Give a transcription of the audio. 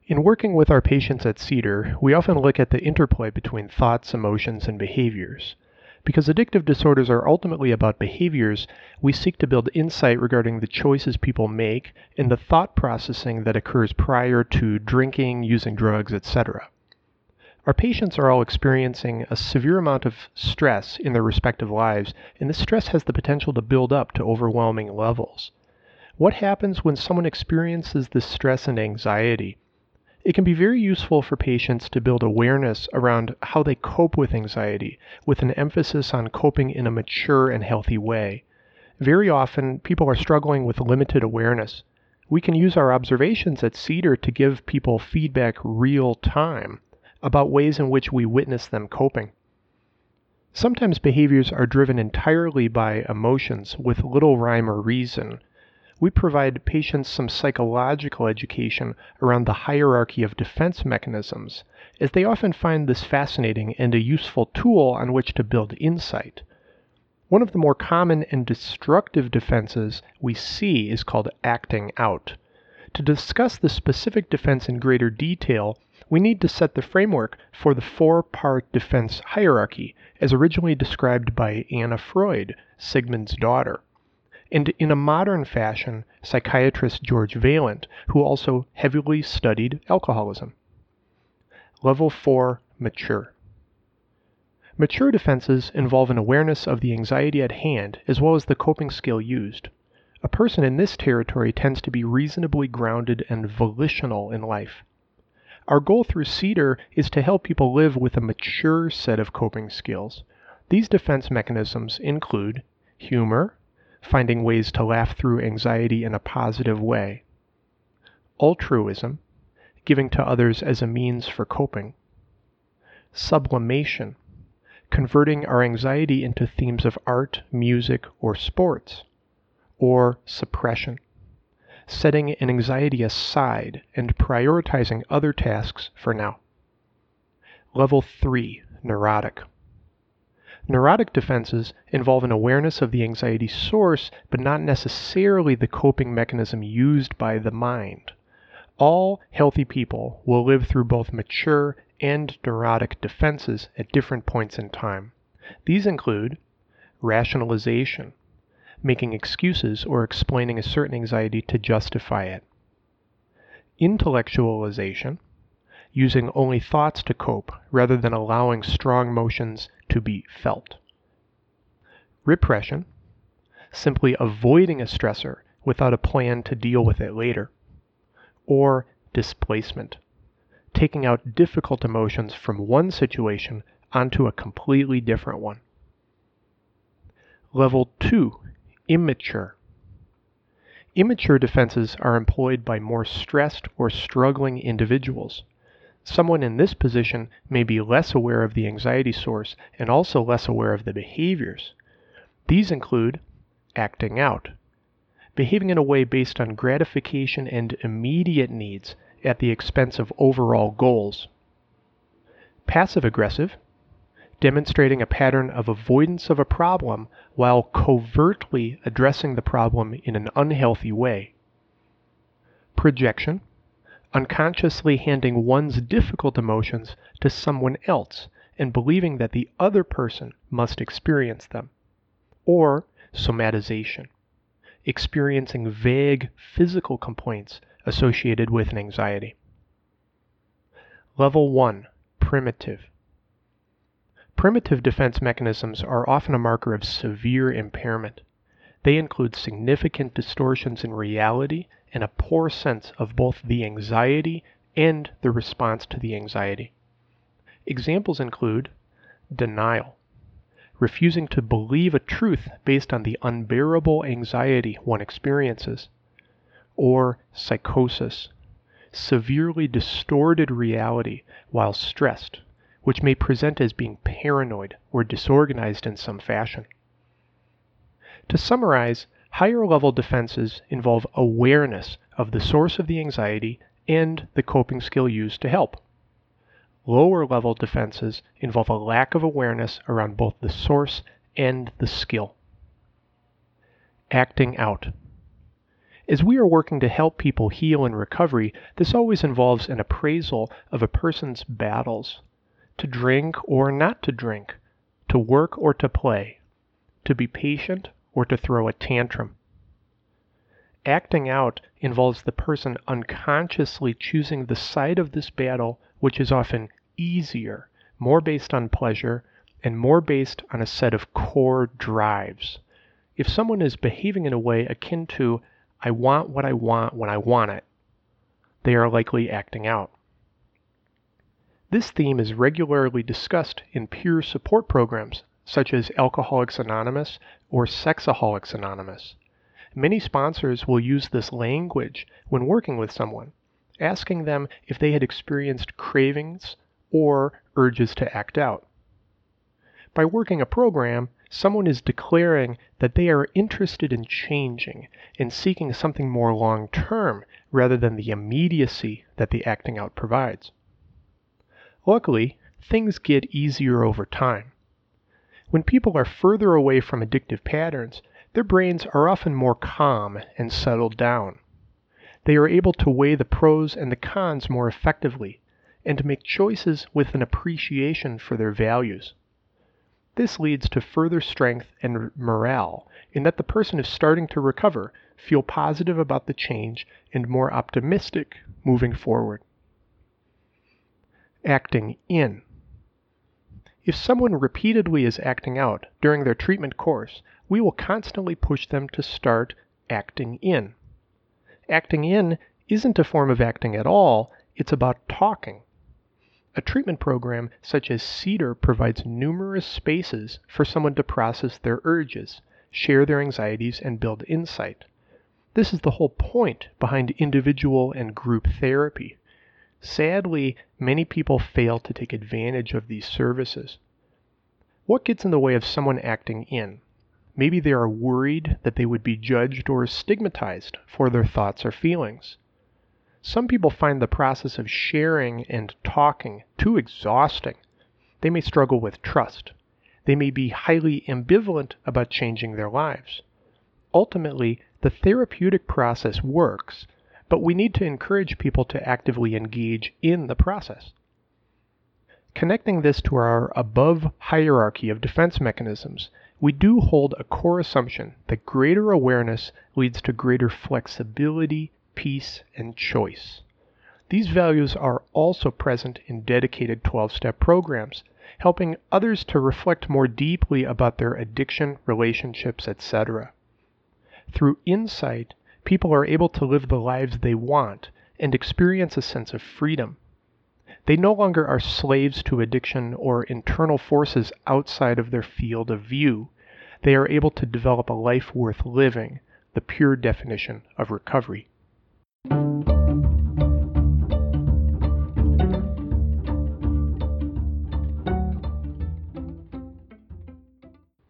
In working with our patients at Cedar, we often look at the interplay between thoughts, emotions, and behaviors. Because addictive disorders are ultimately about behaviors, we seek to build insight regarding the choices people make and the thought processing that occurs prior to drinking, using drugs, etc. Our patients are all experiencing a severe amount of stress in their respective lives, and this stress has the potential to build up to overwhelming levels. What happens when someone experiences this stress and anxiety? It can be very useful for patients to build awareness around how they cope with anxiety, with an emphasis on coping in a mature and healthy way. Very often, people are struggling with limited awareness. We can use our observations at Cedar to give people feedback real time about ways in which we witness them coping. Sometimes behaviors are driven entirely by emotions with little rhyme or reason. We provide patients some psychological education around the hierarchy of defense mechanisms, as they often find this fascinating and a useful tool on which to build insight. One of the more common and destructive defenses we see is called acting out. To discuss the specific defense in greater detail, we need to set the framework for the four-part defense hierarchy, as originally described by Anna Freud, Sigmund's daughter, and in a modern fashion, psychiatrist George Vaillant, who also heavily studied alcoholism. Level 4, mature. Mature defenses involve an awareness of the anxiety at hand as well as the coping skill used. A person in this territory tends to be reasonably grounded and volitional in life. Our goal through Cedar is to help people live with a mature set of coping skills. These defense mechanisms include humor, finding ways to laugh through anxiety in a positive way; altruism, giving to others as a means for coping; sublimation, converting our anxiety into themes of art, music, or sports; or suppression, setting an anxiety aside and prioritizing other tasks for now. Level 3, neurotic. Neurotic defenses involve an awareness of the anxiety source, but not necessarily the coping mechanism used by the mind. All healthy people will live through both mature and neurotic defenses at different points in time. These include rationalization, making excuses or explaining a certain anxiety to justify it; intellectualization, using only thoughts to cope rather than allowing strong emotions to be felt; repression, simply avoiding a stressor without a plan to deal with it later; or displacement, taking out difficult emotions from one situation onto a completely different one. Level 2, immature. Immature defenses are employed by more stressed or struggling individuals. Someone in this position may be less aware of the anxiety source and also less aware of the behaviors. These include acting out, behaving in a way based on gratification and immediate needs at the expense of overall goals; passive-aggressive, demonstrating a pattern of avoidance of a problem while covertly addressing the problem in an unhealthy way; projection, unconsciously handing one's difficult emotions to someone else and believing that the other person must experience them; or somatization, experiencing vague physical complaints associated with an anxiety. Level 1, primitive. Primitive defense mechanisms are often a marker of severe impairment. They include significant distortions in reality and a poor sense of both the anxiety and the response to the anxiety. Examples include denial, refusing to believe a truth based on the unbearable anxiety one experiences; or psychosis, severely distorted reality while stressed, which may present as being paranoid or disorganized in some fashion. To summarize, higher-level defenses involve awareness of the source of the anxiety and the coping skill used to help. Lower-level defenses involve a lack of awareness around both the source and the skill. Acting out. As we are working to help people heal in recovery, this always involves an appraisal of a person's battles. To drink or not to drink, to work or to play, to be patient or to throw a tantrum. Acting out involves the person unconsciously choosing the side of this battle which is often easier, more based on pleasure, and more based on a set of core drives. If someone is behaving in a way akin to, I want what I want when I want it, they are likely acting out. This theme is regularly discussed in peer support programs such as Alcoholics Anonymous or Sexaholics Anonymous. Many sponsors will use this language when working with someone, asking them if they had experienced cravings or urges to act out. By working a program, someone is declaring that they are interested in changing and seeking something more long-term rather than the immediacy that the acting out provides. Luckily, things get easier over time. When people are further away from addictive patterns, their brains are often more calm and settled down. They are able to weigh the pros and the cons more effectively and to make choices with an appreciation for their values. This leads to further strength and morale in that the person is starting to recover, feel positive about the change, and more optimistic moving forward. Acting in. If someone repeatedly is acting out during their treatment course, we will constantly push them to start acting in. Acting in isn't a form of acting at all, it's about talking. A treatment program such as CEDAR provides numerous spaces for someone to process their urges, share their anxieties, and build insight. This is the whole point behind individual and group therapy. Sadly, many people fail to take advantage of these services. What gets in the way of someone acting in? Maybe they are worried that they would be judged or stigmatized for their thoughts or feelings. Some people find the process of sharing and talking too exhausting. They may struggle with trust. They may be highly ambivalent about changing their lives. Ultimately, the therapeutic process works, but we need to encourage people to actively engage in the process. Connecting this to our above hierarchy of defense mechanisms, we do hold a core assumption that greater awareness leads to greater flexibility, peace, and choice. These values are also present in dedicated 12-step programs, helping others to reflect more deeply about their addiction, relationships, etc. Through insight, people are able to live the lives they want and experience a sense of freedom. They no longer are slaves to addiction or internal forces outside of their field of view. They are able to develop a life worth living, the pure definition of recovery.